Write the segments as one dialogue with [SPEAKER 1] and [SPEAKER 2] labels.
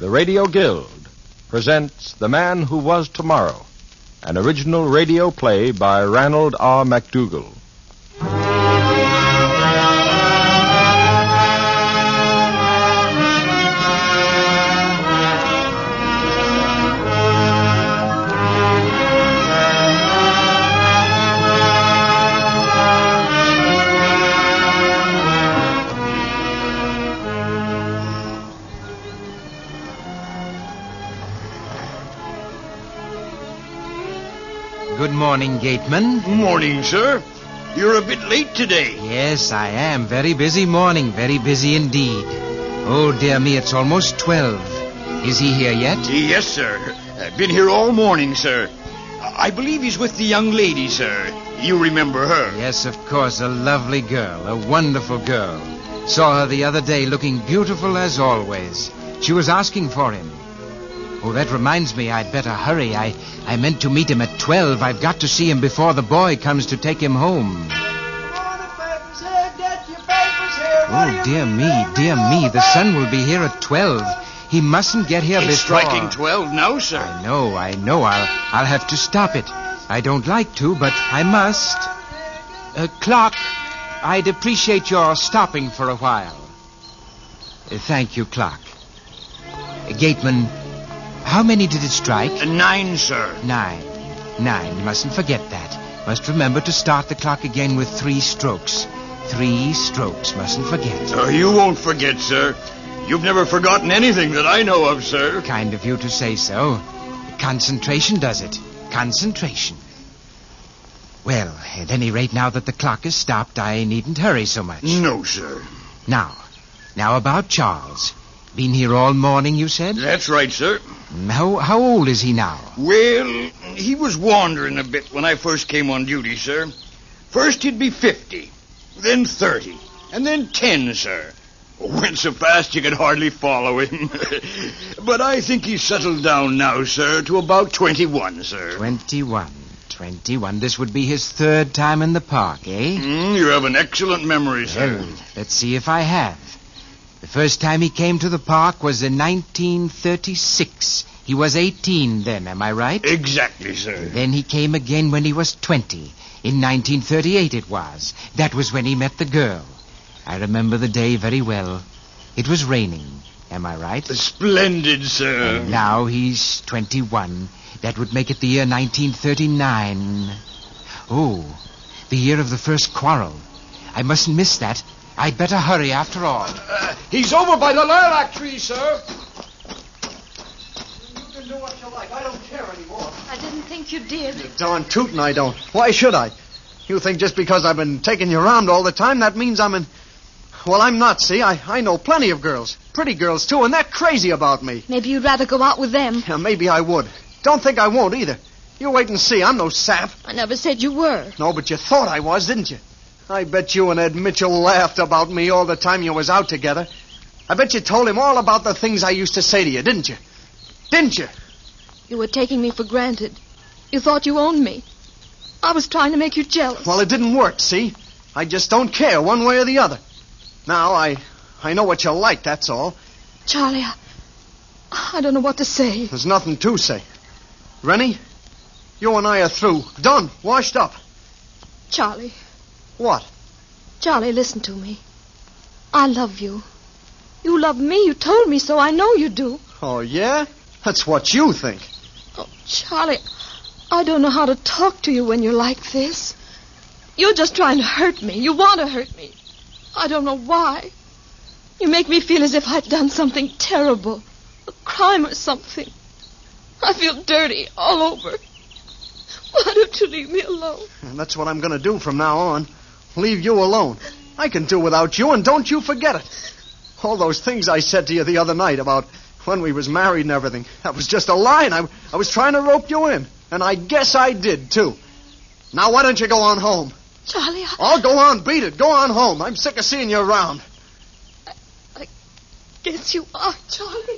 [SPEAKER 1] the Radio Guild presents The Man Who Was Tomorrow, an original radio play by Ranald R. MacDougall.
[SPEAKER 2] Good morning, Gateman.
[SPEAKER 3] Morning, sir. You're a bit late today.
[SPEAKER 2] Yes, I am. Very busy morning. Very busy indeed. Oh, dear me, it's almost 12. Is he here yet?
[SPEAKER 3] Yes, sir. I've been here all morning, sir. I believe he's with the young lady, sir. You remember her?
[SPEAKER 2] Yes, of course. A lovely girl. A wonderful girl. Saw her the other day looking beautiful as always. She was asking for him. Oh, that reminds me, I'd better hurry. I meant to meet him at 12. I've got to see him before the boy comes to take him home. Oh, dear me. The son will be here at 12. He mustn't get here
[SPEAKER 3] It's
[SPEAKER 2] before...
[SPEAKER 3] striking 12 now, sir.
[SPEAKER 2] I know. I'll have to stop it. I don't like to, but I must. Clark, I'd appreciate your stopping for a while. Thank you, Clark. Gateman... How many did it strike?
[SPEAKER 3] 9, sir.
[SPEAKER 2] 9. You mustn't forget that. Must remember to start the clock again with 3 strokes. 3 strokes. Mustn't forget.
[SPEAKER 3] You won't forget, sir. You've never forgotten anything that I know of, sir.
[SPEAKER 2] Kind of you to say so. Concentration does it. Concentration. Well, at any rate, now that the clock is stopped, I needn't hurry so much.
[SPEAKER 3] No, sir.
[SPEAKER 2] Now about Charles. Been here all morning, you said?
[SPEAKER 3] That's right, sir.
[SPEAKER 2] How old is he now?
[SPEAKER 3] Well, he was wandering a bit when I first came on duty, sir. First he'd be 50, then 30, and then 10, sir. Went so fast you could hardly follow him. But I think he's settled down now, sir, to about 21, sir.
[SPEAKER 2] 21. This would be his 3rd time in the park, eh?
[SPEAKER 3] You have an excellent memory, sir.
[SPEAKER 2] Well, let's see if I have. The first time he came to the park was in 1936. He was 18 then, am I right?
[SPEAKER 3] Exactly, sir.
[SPEAKER 2] Then he came again when he was 20. In 1938 it was. That was when he met the girl. I remember the day very well. It was raining, am I right?
[SPEAKER 3] Splendid, sir.
[SPEAKER 2] And now he's 21. That would make it the year 1939. Oh, the year of the first quarrel. I mustn't miss that. I'd better hurry after all.
[SPEAKER 4] He's over by the lilac tree, sir. You can do what you like. I don't care anymore.
[SPEAKER 5] I didn't think you did.
[SPEAKER 4] You're darn tootin' I don't. Why should I? You think just because I've been taking you around all the time, that means I'm in... Well, I'm not, see? I know plenty of girls. Pretty girls, too, and they're crazy about me.
[SPEAKER 5] Maybe you'd rather go out with them.
[SPEAKER 4] Yeah, maybe I would. Don't think I won't, either. You wait and see. I'm no sap.
[SPEAKER 5] I never said you were.
[SPEAKER 4] No, but you thought I was, didn't you? I bet you and Ed Mitchell laughed about me all the time you was out together. I bet you told him all about the things I used to say to you, didn't you? Didn't you?
[SPEAKER 5] You were taking me for granted. You thought you owned me. I was trying to make you jealous.
[SPEAKER 4] Well, it didn't work, see? I just don't care one way or the other. Now, I know what you like, that's all.
[SPEAKER 5] Charlie, I don't know what to say.
[SPEAKER 4] There's nothing to say. Rennie, you and I are through. Done. Washed up.
[SPEAKER 5] Charlie.
[SPEAKER 4] What?
[SPEAKER 5] Charlie, listen to me. I love you. You love me. You told me so. I know you do.
[SPEAKER 4] Oh, yeah? That's what you think.
[SPEAKER 5] Oh, Charlie, I don't know how to talk to you when you're like this. You're just trying to hurt me. You want to hurt me. I don't know why. You make me feel as if I'd done something terrible. A crime or something. I feel dirty all over. Why don't you leave me alone?
[SPEAKER 4] And that's what I'm going to do from now on. Leave you alone. I can do without you, and don't you forget it. All those things I said to you the other night about when we was married and everything, that was just a line. I was trying to rope you in, and I guess I did, too. Now, why don't you go on home?
[SPEAKER 5] Charlie,
[SPEAKER 4] Oh, go on, beat it. Go on home. I'm sick of seeing you around.
[SPEAKER 5] I guess you are, Charlie.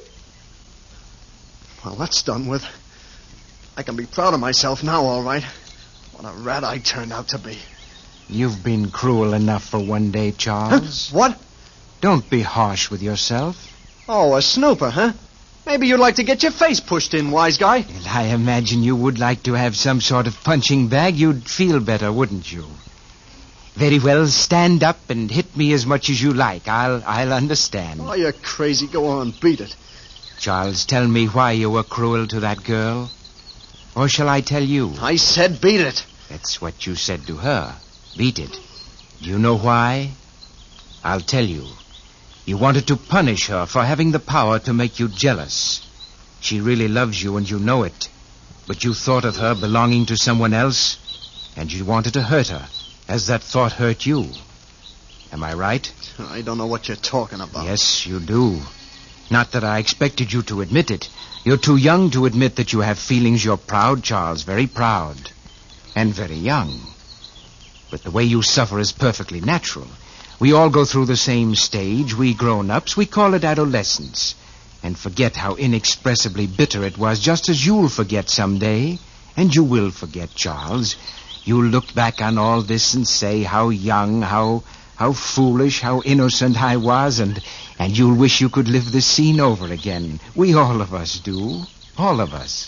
[SPEAKER 4] Well, that's done with. I can be proud of myself now, all right. What a rat I turned out to be.
[SPEAKER 2] You've been cruel enough for one day, Charles.
[SPEAKER 4] What?
[SPEAKER 2] Don't be harsh with yourself.
[SPEAKER 4] Oh, a snooper, huh? Maybe you'd like to get your face pushed in, wise guy.
[SPEAKER 2] Well, I imagine you would like to have some sort of punching bag. You'd feel better, wouldn't you? Very well, stand up and hit me as much as you like. I'll understand.
[SPEAKER 4] Oh, you're crazy. Go on, beat it.
[SPEAKER 2] Charles, tell me why you were cruel to that girl. Or shall I tell you?
[SPEAKER 4] I said beat it.
[SPEAKER 2] That's what you said to her. Beat it. Do you know why? I'll tell you. You wanted to punish her for having the power to make you jealous. She really loves you and you know it. But you thought of her belonging to someone else, and you wanted to hurt her, as that thought hurt you. Am I right?
[SPEAKER 4] I don't know what you're talking about.
[SPEAKER 2] Yes, you do. Not that I expected you to admit it. You're too young to admit that you have feelings. You're proud, Charles, very proud. And very young. But the way you suffer is perfectly natural. We all go through the same stage. We grown-ups, we call it adolescence. And forget how inexpressibly bitter it was, just as you'll forget someday. And you will forget, Charles. You'll look back on all this and say how young, how foolish, how innocent I was, and you'll wish you could live the scene over again. We all of us do. All of us.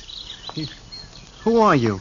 [SPEAKER 4] Who are you?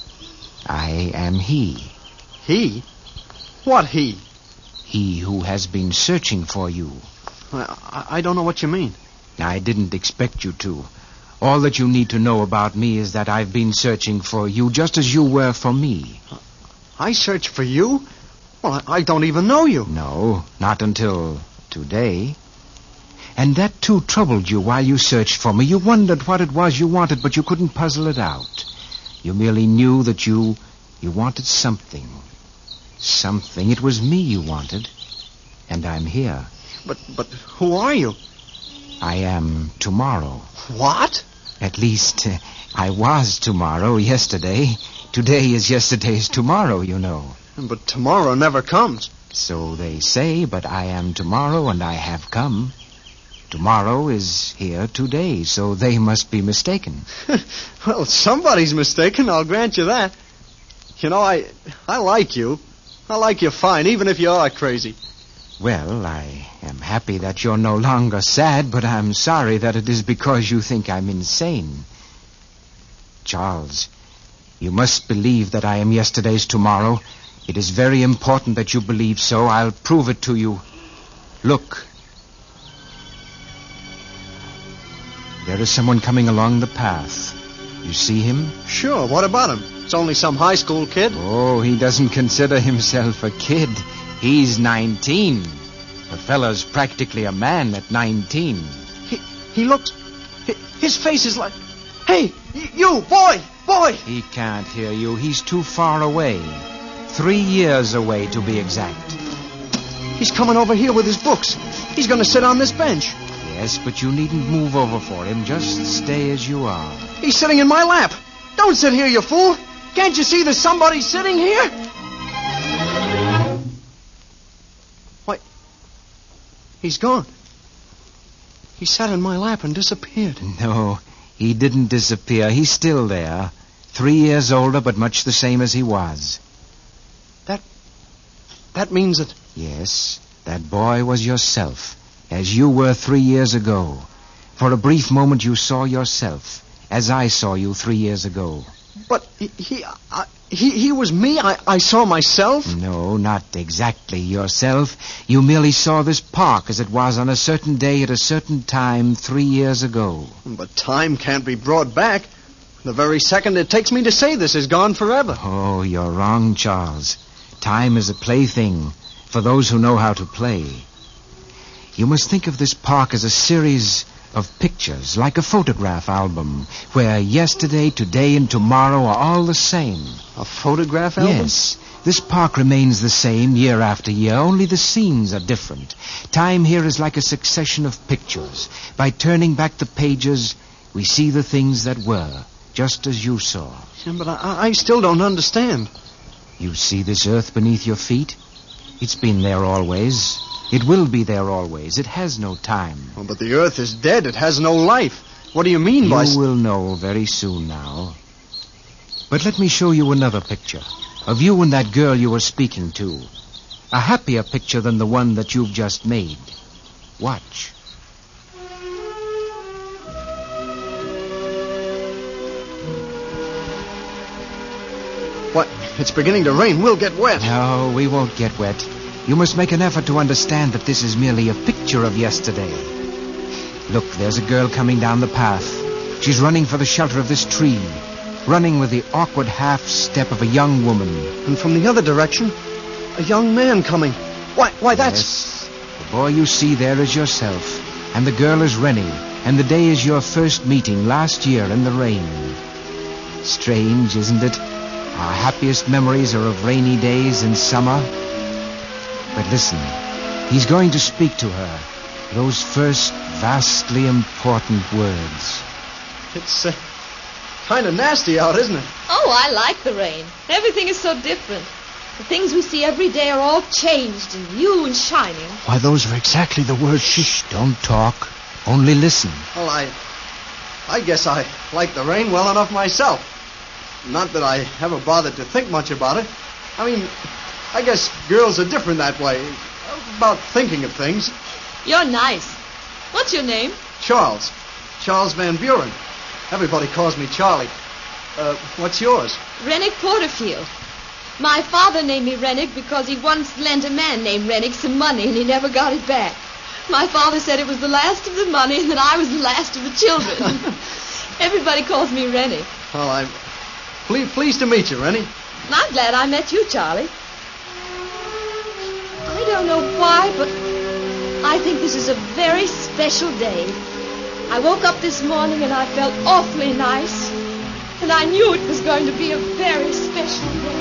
[SPEAKER 2] I am he.
[SPEAKER 4] He? What he?
[SPEAKER 2] He who has been searching for you.
[SPEAKER 4] I don't know what you mean.
[SPEAKER 2] I didn't expect you to. All that you need to know about me is that I've been searching for you just as you were for me.
[SPEAKER 4] I searched for you? Well, I don't even know you.
[SPEAKER 2] No, not until today. And that, too, troubled you while you searched for me. You wondered what it was you wanted, but you couldn't puzzle it out. You merely knew that you wanted something. Something. It was me you wanted. And I'm here.
[SPEAKER 4] But who are you?
[SPEAKER 2] I am tomorrow.
[SPEAKER 4] What?
[SPEAKER 2] At least, I was tomorrow, yesterday. Today is yesterday's tomorrow, you know.
[SPEAKER 4] But tomorrow never comes.
[SPEAKER 2] So they say, but I am tomorrow and I have come. Tomorrow is here today, so they must be mistaken.
[SPEAKER 4] Well, somebody's mistaken, I'll grant you that. You know, I like you. I like you fine, even if you are crazy.
[SPEAKER 2] Well, I am happy that you're no longer sad, but I'm sorry that it is because you think I'm insane. Charles, you must believe that I am yesterday's tomorrow. It is very important that you believe so. I'll prove it to you. Look. There is someone coming along the path. You see him?
[SPEAKER 4] Sure, what about him? It's only some high school kid.
[SPEAKER 2] Oh, he doesn't consider himself a kid. He's 19. The fellow's practically a man at 19.
[SPEAKER 4] He looks... His face is like... Hey, you, boy!
[SPEAKER 2] He can't hear you. He's too far away. 3 years away, to be exact.
[SPEAKER 4] He's coming over here with his books. He's going to sit on this bench.
[SPEAKER 2] Yes, but you needn't move over for him. Just stay as you are.
[SPEAKER 4] He's sitting in my lap. Don't sit here, you fool. Can't you see there's somebody sitting here? Why, he's gone. He sat in my lap and disappeared.
[SPEAKER 2] No, he didn't disappear. He's still there. 3 years older, but much the same as he was.
[SPEAKER 4] That means that...
[SPEAKER 2] Yes, that boy was yourself, as you were 3 years ago. For a brief moment you saw yourself, as I saw you 3 years ago.
[SPEAKER 4] But he was me? I saw myself?
[SPEAKER 2] No, not exactly yourself. You merely saw this park as it was on a certain day at a certain time 3 years ago.
[SPEAKER 4] But time can't be brought back. The very second it takes me to say this is gone forever.
[SPEAKER 2] Oh, you're wrong, Charles. Time is a plaything for those who know how to play. You must think of this park as a series of pictures, like a photograph album, where yesterday, today, and tomorrow are all the same.
[SPEAKER 4] A photograph album?
[SPEAKER 2] Yes. This park remains the same year after year, only the scenes are different. Time here is like a succession of pictures. By turning back the pages, we see the things that were, just as you saw.
[SPEAKER 4] Yeah, but I still don't understand.
[SPEAKER 2] You see this earth beneath your feet? It's been there always. It will be there always. It has no time.
[SPEAKER 4] Oh, but the earth is dead. It has no life. What do you mean by...
[SPEAKER 2] You will know very soon now. But let me show you another picture of you and that girl you were speaking to. A happier picture than the one that you've just made. Watch.
[SPEAKER 4] It's beginning to rain. We'll get wet.
[SPEAKER 2] No, we won't get wet. You must make an effort to understand that this is merely a picture of yesterday. Look, there's a girl coming down the path. She's running for the shelter of this tree, running with the awkward half-step of a young woman.
[SPEAKER 4] And from the other direction, a young man coming. Why, that's...
[SPEAKER 2] Yes. The boy you see there is yourself, and the girl is Rennie, and the day is your first meeting last year in the rain. Strange, isn't it? Our happiest memories are of rainy days in summer. But listen, he's going to speak to her. Those first vastly important words.
[SPEAKER 4] It's kind of nasty out, isn't it?
[SPEAKER 5] Oh, I like the rain. Everything is so different. The things we see every day are all changed and new and shining.
[SPEAKER 4] Why, those are exactly the words she...
[SPEAKER 2] Shh, don't talk. Only listen.
[SPEAKER 4] Well, I guess I like the rain well enough myself. Not that I ever bothered to think much about it. I mean, I guess girls are different that way. About thinking of things.
[SPEAKER 5] You're nice. What's your name?
[SPEAKER 4] Charles. Charles Van Buren. Everybody calls me Charlie. What's yours?
[SPEAKER 5] Rennick Porterfield. My father named me Rennick because he once lent a man named Rennick some money and he never got it back. My father said it was the last of the money and that I was the last of the children. Everybody calls me Rennick.
[SPEAKER 4] Well, I'm pleased to meet you, Rennie.
[SPEAKER 5] I'm glad I met you, Charlie. I don't know why, but I think this is a very special day. I woke up this morning and I felt awfully nice. And I knew it was going to be a very special day.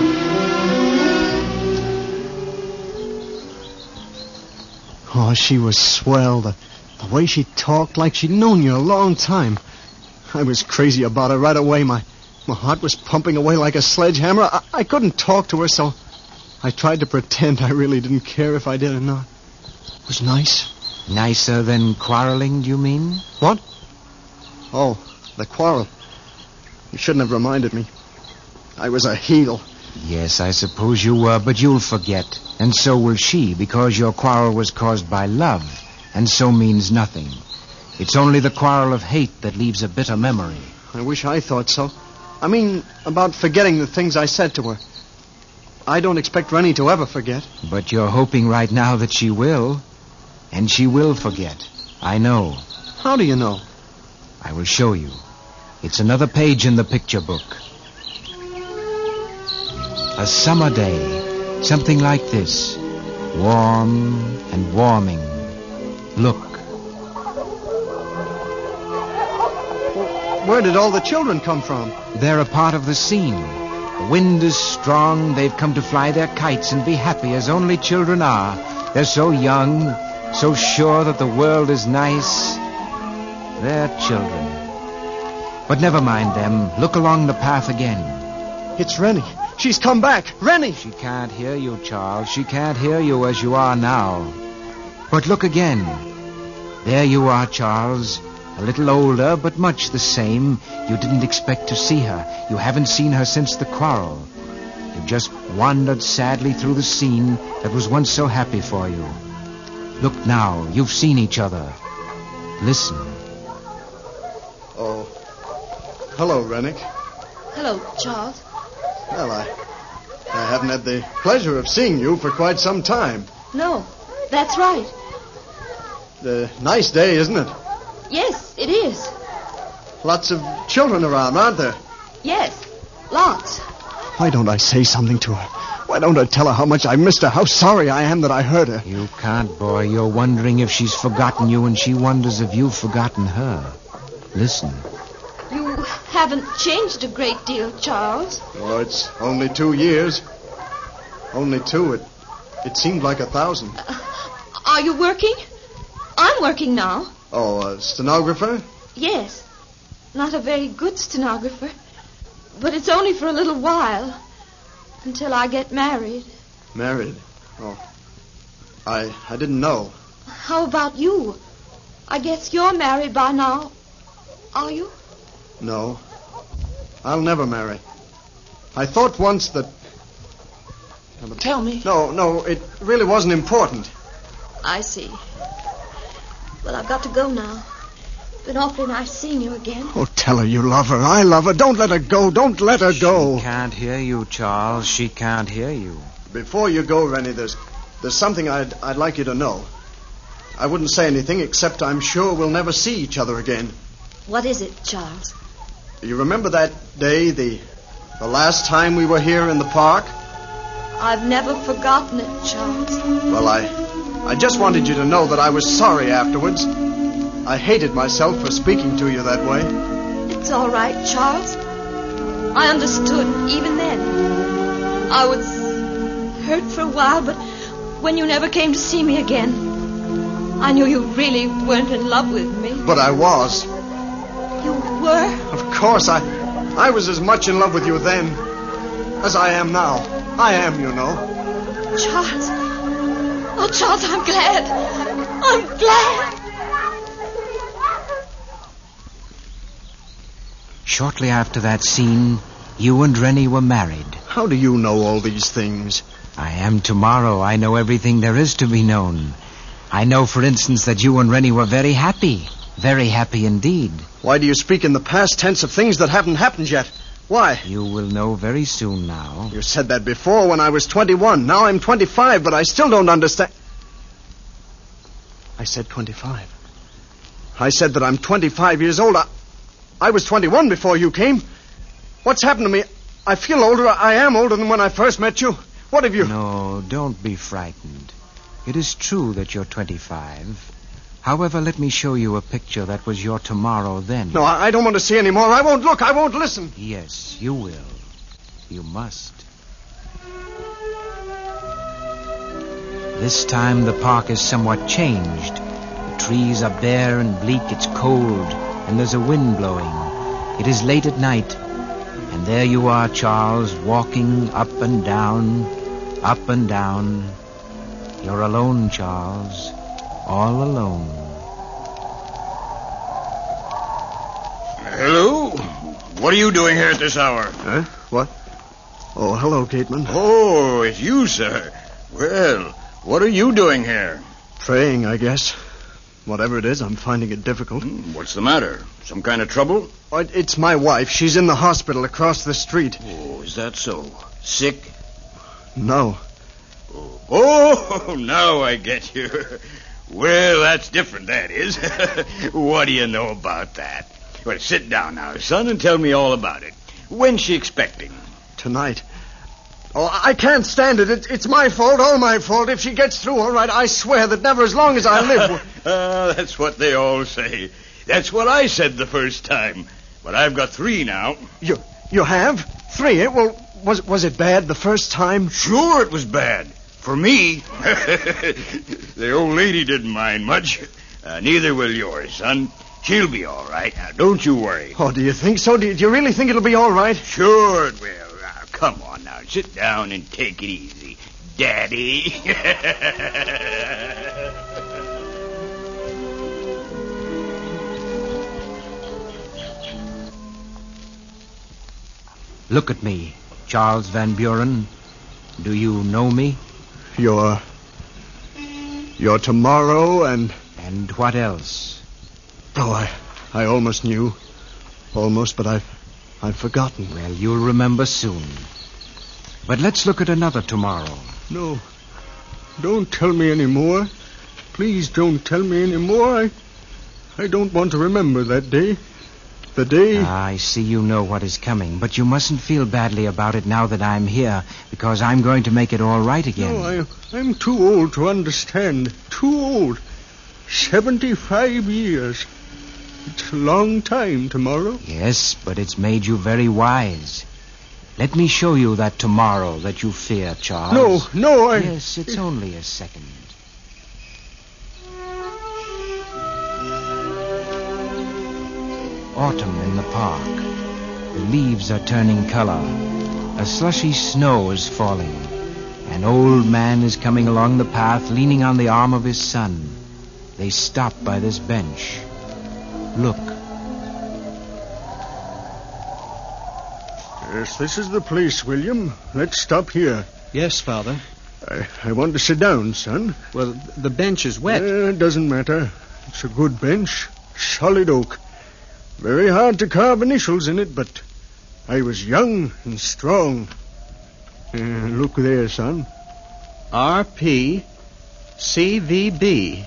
[SPEAKER 4] Oh, she was swell. The way she talked like she'd known you a long time. I was crazy about her right away. My heart was pumping away like a sledgehammer. I couldn't talk to her, so I tried to pretend I really didn't care if I did or not. It was nice.
[SPEAKER 2] Nicer than quarreling, do you mean?
[SPEAKER 4] What? Oh, the quarrel. You shouldn't have reminded me. I was a heel.
[SPEAKER 2] Yes, I suppose you were, but you'll forget. And so will she, because your quarrel was caused by love, and so means nothing. It's only the quarrel of hate that leaves a bitter memory.
[SPEAKER 4] I wish I thought so. I mean, about forgetting the things I said to her. I don't expect Rennie to ever forget.
[SPEAKER 2] But you're hoping right now that she will. And she will forget. I know.
[SPEAKER 4] How do you know?
[SPEAKER 2] I will show you. It's another page in the picture book. A summer day. Something like this. Warm and warming. Look.
[SPEAKER 4] Where did all the children come from?
[SPEAKER 2] They're a part of the scene. The wind is strong. They've come to fly their kites and be happy as only children are. They're so young, so sure that the world is nice. They're children. But never mind them. Look along the path again.
[SPEAKER 4] It's Rennie. She's come back. Rennie!
[SPEAKER 2] She can't hear you, Charles. She can't hear you as you are now. But look again. There you are, Charles. A little older, but much the same. You didn't expect to see her. You haven't seen her since the quarrel. You just wandered sadly through the scene that was once so happy for you. Look now. You've seen each other. Listen.
[SPEAKER 4] Oh. Hello, Rennick.
[SPEAKER 5] Hello, Charles.
[SPEAKER 4] Well, I haven't had the pleasure of seeing you for quite some time.
[SPEAKER 5] No, that's right.
[SPEAKER 4] A nice day, isn't it?
[SPEAKER 5] Yes, it is.
[SPEAKER 4] Lots of children around, aren't there?
[SPEAKER 5] Yes, lots.
[SPEAKER 4] Why don't I say something to her? Why don't I tell her how much I missed her, how sorry I am that I hurt her?
[SPEAKER 2] You can't, boy. You're wondering if she's forgotten you, and she wonders if you've forgotten her. Listen.
[SPEAKER 5] You haven't changed a great deal, Charles.
[SPEAKER 4] Oh, it's only 2 years. Only 2. It seemed like 1,000.
[SPEAKER 5] Are you working? I'm working now.
[SPEAKER 4] Oh, a stenographer?
[SPEAKER 5] Yes. Not a very good stenographer. But it's only for a little while. Until I get married.
[SPEAKER 4] Married? Oh. I didn't know.
[SPEAKER 5] How about you? I guess you're married by now. Are you?
[SPEAKER 4] No. I'll never marry. I thought once that...
[SPEAKER 5] Tell me.
[SPEAKER 4] No, it really wasn't important.
[SPEAKER 5] I see. Well, I've got to go now. been awfully nice seeing you again.
[SPEAKER 4] Oh, tell her you love her. I love her. Don't let her go. Don't let her go.
[SPEAKER 2] She can't hear you, Charles. She can't hear you.
[SPEAKER 4] Before you go, Rennie, there's something I'd like you to know. I wouldn't say anything, except I'm sure we'll never see each other again.
[SPEAKER 5] What is it, Charles?
[SPEAKER 4] You remember that day, the last time we were here in the park?
[SPEAKER 5] I've never forgotten it, Charles.
[SPEAKER 4] Well, I just wanted you to know that I was sorry afterwards. I hated myself for speaking to you that way.
[SPEAKER 5] It's all right, Charles. I understood even then. I was hurt for a while, but when you never came to see me again, I knew you really weren't in love with me.
[SPEAKER 4] But I was.
[SPEAKER 5] You were?
[SPEAKER 4] Of course, I was as much in love with you then as I am now. I am, you know.
[SPEAKER 5] Charles. Oh, Charles, I'm glad. I'm glad.
[SPEAKER 2] Shortly after that scene, you and Rennie were married.
[SPEAKER 4] How do you know all these things?
[SPEAKER 2] I am tomorrow. I know everything there is to be known. I know, for instance, that you and Rennie were very happy. Very happy indeed.
[SPEAKER 4] Why do you speak in the past tense of things that haven't happened yet? Why?
[SPEAKER 2] You will know very soon now.
[SPEAKER 4] You said that before when I was 21. Now I'm 25, but I still don't understand. I said 25. I said that I'm 25 years old. I was 21 before you came. What's happened to me? I feel older. I am older than when I first met you. What have you...
[SPEAKER 2] No, don't be frightened. It is true that you're 25. However, let me show you a picture that was your tomorrow then.
[SPEAKER 4] No, I don't want to see any more. I won't look. I won't listen.
[SPEAKER 2] Yes, you will. You must. This time the park is somewhat changed. The trees are bare and bleak. It's cold, and there's a wind blowing. It is late at night, and there you are, Charles, walking up and down, up and down. You're alone, Charles. All alone.
[SPEAKER 3] Hello? What are you doing here at this hour?
[SPEAKER 4] Huh? What? Oh, hello, Gateman.
[SPEAKER 3] Oh, it's you, sir. Well, what are you doing here?
[SPEAKER 4] Praying, I guess. Whatever it is, I'm finding it difficult.
[SPEAKER 3] What's the matter? Some kind of trouble?
[SPEAKER 4] Oh, it's my wife. She's in the hospital across the street.
[SPEAKER 3] Oh, is that so? Sick?
[SPEAKER 4] No.
[SPEAKER 3] Oh, now I get you. Well, that's different, that is. What do you know about that? Well, sit down now, son, and tell me all about it. When's she expecting?
[SPEAKER 4] Tonight. Oh, I can't stand it. It's my fault, all my fault. If she gets through all right, I swear that never as long as I live...
[SPEAKER 3] That's what they all say. That's what I said the first time. But I've got 3 now.
[SPEAKER 4] You have? 3, eh? Well, was it bad the first time?
[SPEAKER 3] Sure it was bad. For me. The old lady didn't mind much. Neither will yours, son. She'll be all right. Now, don't you worry.
[SPEAKER 4] Oh, do you think so? Do you really think it'll be all right?
[SPEAKER 3] Sure it will. Now, come on now. Sit down and take it easy, Daddy.
[SPEAKER 2] Look at me, Charles Van Buren. Do you know me?
[SPEAKER 4] You're tomorrow and...
[SPEAKER 2] And what else?
[SPEAKER 4] Oh, I almost knew. Almost, but I've forgotten.
[SPEAKER 2] Well, you'll remember soon. But let's look at another tomorrow.
[SPEAKER 6] No. Don't tell me any more. Please don't tell me any more. I don't want to remember that day. The day...
[SPEAKER 2] I see you know what is coming, but you mustn't feel badly about it now that I'm here, because I'm going to make it all right again.
[SPEAKER 6] No, I'm too old to understand. Too old. 75 years. It's a long time tomorrow.
[SPEAKER 2] Yes, but it's made you very wise. Let me show you that tomorrow that you fear, Charles.
[SPEAKER 6] No,
[SPEAKER 2] Yes, it's only a second. Autumn in the park. The leaves are turning color. A slushy snow is falling. An old man is coming along the path, leaning on the arm of his son. They stop by this bench. Look.
[SPEAKER 6] Yes, this is the place, William. Let's stop here.
[SPEAKER 7] Yes, Father.
[SPEAKER 6] I want to sit down, son.
[SPEAKER 7] Well, the bench is wet.
[SPEAKER 6] It doesn't matter. It's a good bench. solid oak. Very hard to carve initials in it, but I was young and strong. Look there, son.
[SPEAKER 4] R.P. C.V.B.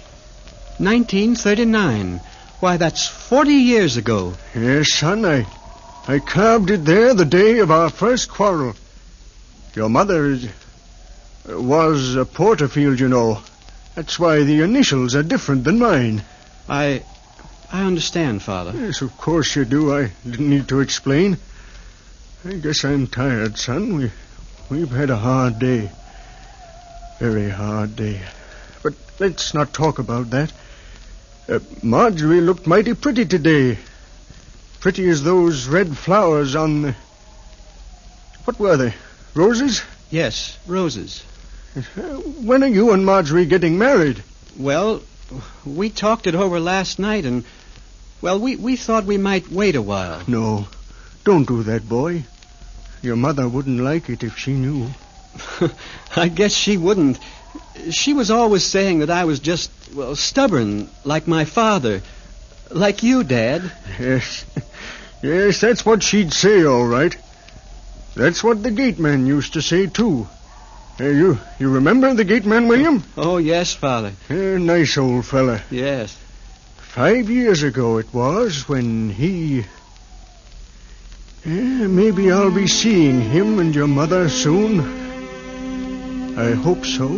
[SPEAKER 4] 1939. Why, that's 40 years ago.
[SPEAKER 6] Yes, son, I carved it there the day of our first quarrel. Your mother was a Porterfield, you know. That's why the initials are different than mine.
[SPEAKER 4] I understand, Father.
[SPEAKER 6] Yes, of course you do. I didn't need to explain. I guess I'm tired, son. We've had a hard day. Very hard day. But let's not talk about that. Marjorie looked mighty pretty today. Pretty as those red flowers on the... What were they? Roses?
[SPEAKER 4] Yes, roses.
[SPEAKER 6] When are you and Marjorie getting married?
[SPEAKER 4] Well, we talked it over last night, and... Well, we thought we might wait a while.
[SPEAKER 6] No, don't do that, boy. Your mother wouldn't like it if she knew.
[SPEAKER 4] I guess she wouldn't. She was always saying that I was just, stubborn, like my father. Like you, Dad.
[SPEAKER 6] Yes. Yes, that's what she'd say, all right. That's what the gateman used to say, too. You remember the gateman, William?
[SPEAKER 4] Oh, yes, Father.
[SPEAKER 6] Nice old fella.
[SPEAKER 4] Yes.
[SPEAKER 6] 5 years ago it was when he... maybe I'll be seeing him and your mother soon. I hope so.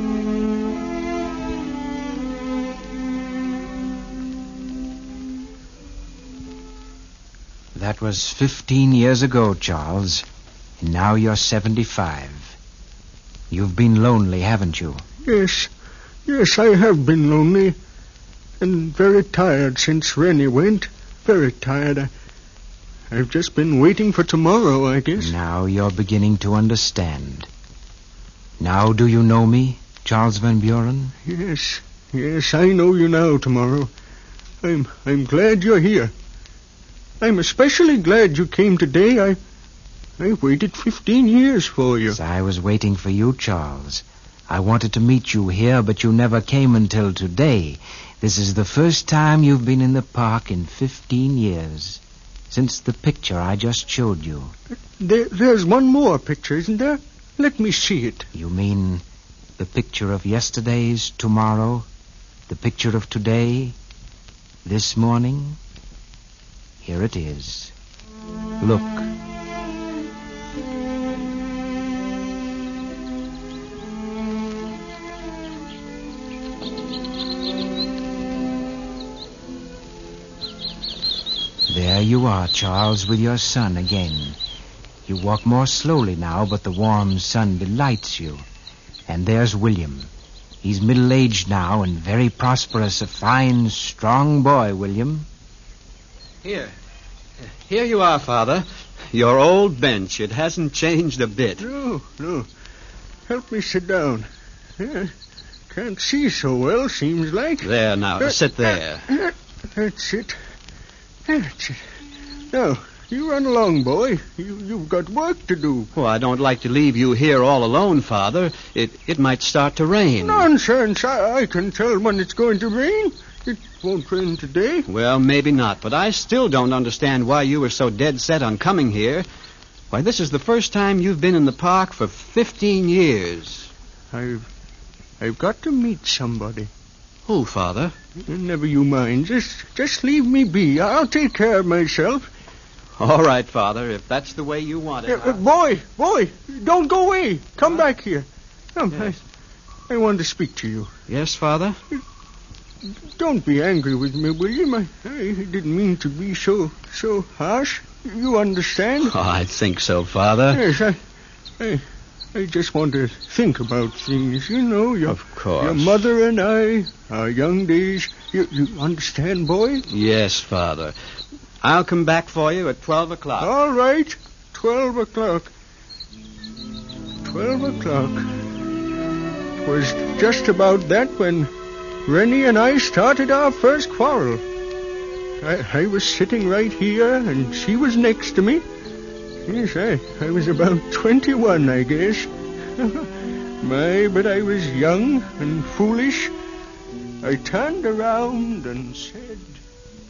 [SPEAKER 2] That was 15 years ago, Charles. And now you're 75. You've been lonely, haven't you?
[SPEAKER 6] Yes, I have been lonely. And very tired since Rennie went. Very tired. I've just been waiting for tomorrow, I guess.
[SPEAKER 2] Now you're beginning to understand. Now do you know me, Charles Van Buren?
[SPEAKER 6] Yes, I know you now, Tomorrow. I'm glad you're here. I'm especially glad you came today. I waited 15 years for you.
[SPEAKER 2] Yes, I was waiting for you, Charles. I wanted to meet you here, but you never came until today. This is the first time you've been in the park in 15 years. Since the picture I just showed you.
[SPEAKER 6] There's one more picture, isn't there? Let me see it.
[SPEAKER 2] You mean the picture of yesterday's tomorrow? The picture of today? This morning? Here it is. Look. There you are, Charles, with your son again. You walk more slowly now, but the warm sun delights you. And there's William. He's middle-aged now and very prosperous, a fine, strong boy, William.
[SPEAKER 4] Here you are, Father. Your old bench. It hasn't changed a bit.
[SPEAKER 6] No. Help me sit down. Can't see so well, seems like.
[SPEAKER 4] There now, sit there.
[SPEAKER 6] That's it. Now, you run along, boy. You've got work to do.
[SPEAKER 4] Oh, I don't like to leave you here all alone, Father. It might start to rain.
[SPEAKER 6] Nonsense. I can tell when it's going to rain. It won't rain today.
[SPEAKER 4] Well, maybe not, but I still don't understand why you were so dead set on coming here. Why, this is the first time you've been in the park for 15 years.
[SPEAKER 6] I've got to meet somebody.
[SPEAKER 4] Who, Father?
[SPEAKER 6] Never you mind. Just leave me be. I'll take care of myself.
[SPEAKER 4] All right, Father, if that's the way you want it.
[SPEAKER 6] Boy, don't go away. Come back here. Come, yes. I want to speak to you.
[SPEAKER 4] Yes, Father?
[SPEAKER 6] Don't be angry with me, William. I didn't mean to be so harsh. You understand?
[SPEAKER 4] Oh, I think so, Father.
[SPEAKER 6] Yes, I just want to think about things, you know.
[SPEAKER 4] Of course.
[SPEAKER 6] Your mother and I, our young days. You understand, boy?
[SPEAKER 4] Yes, Father. I'll come back for you at 12 o'clock.
[SPEAKER 6] All right. 12 o'clock. 12 o'clock. It was just about that when Rennie and I started our first quarrel. I was sitting right here, and she was next to me. Yes, I was about 21, I guess. But I was young and foolish. I turned around and said...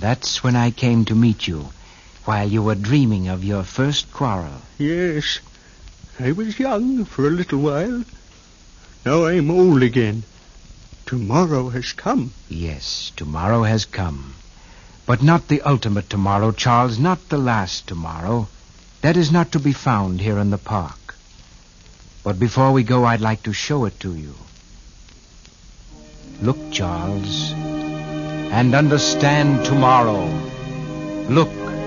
[SPEAKER 2] that's when I came to meet you, while you were dreaming of your first quarrel.
[SPEAKER 6] Yes, I was young for a little while. Now I'm old again. Tomorrow has come.
[SPEAKER 2] Yes, tomorrow has come. But not the ultimate tomorrow, Charles, not the last tomorrow. That is not to be found here in the park. But before we go, I'd like to show it to you. Look, Charles, and understand tomorrow. Look.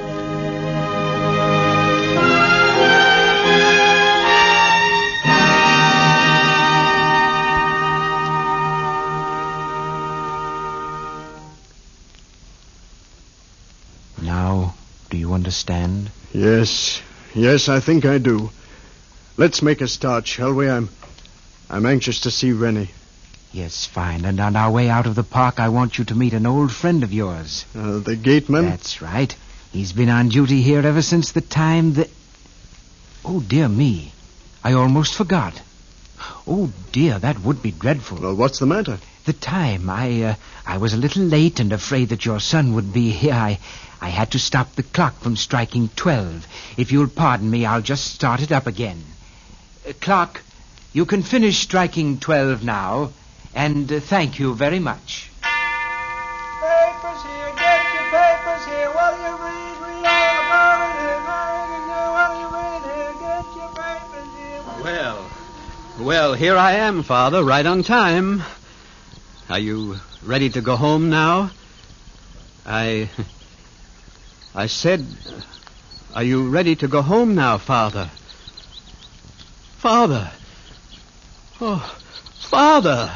[SPEAKER 2] Now, do you understand?
[SPEAKER 6] Yes, I think I do. Let's make a start, shall we? I'm anxious to see Rennie.
[SPEAKER 2] Yes, fine. And on our way out of the park, I want you to meet an old friend of yours.
[SPEAKER 6] The gateman?
[SPEAKER 2] That's right. He's been on duty here ever since the time that... Oh, dear me. I almost forgot. Oh, dear, that would be dreadful.
[SPEAKER 6] Well, what's the matter?
[SPEAKER 2] The time. I was a little late and afraid that your son would be here. I had to stop the clock from striking 12. If you'll pardon me, I'll just start it up again. Clock, you can finish striking 12 now, and thank you very much.
[SPEAKER 7] Papers here, get your papers here. While you read all about it. While you read here, get your papers here.
[SPEAKER 8] Well, here I am, Father, right on time. Are you ready to go home now? I said, are you ready to go home now, Father? Father. Oh, Father.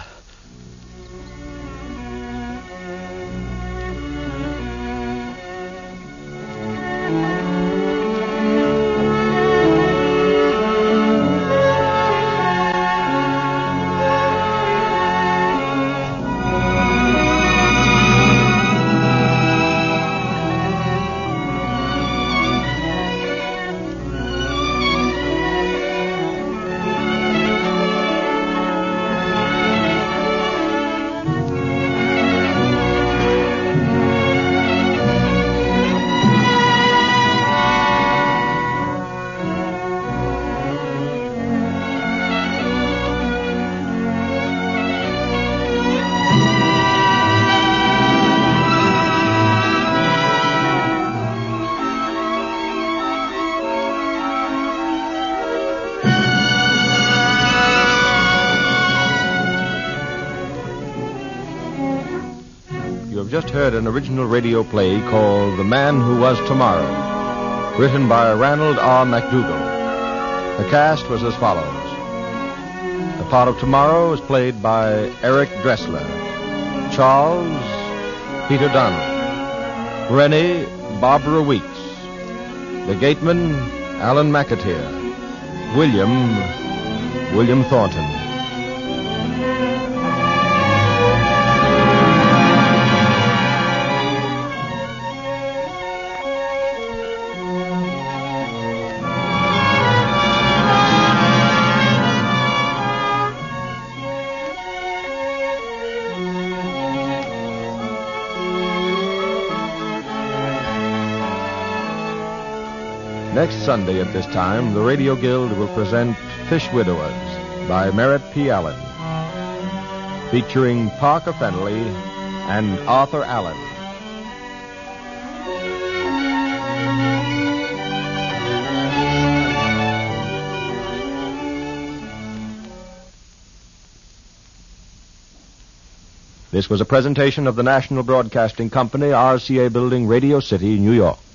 [SPEAKER 1] Just heard an original radio play called The Man Who Was Tomorrow, written by Ranald R. McDougall. The cast was as follows. The part of Tomorrow was played by Eric Dressler. Charles, Peter Donald. Rennie, Barbara Weeks. The gateman, Alan McAteer. William Thornton. Next Sunday at this time, the Radio Guild will present Fish Widowers by Merritt P. Allen, featuring Parker Fennelly and Arthur Allen. This was a presentation of the National Broadcasting Company, RCA Building, Radio City, New York.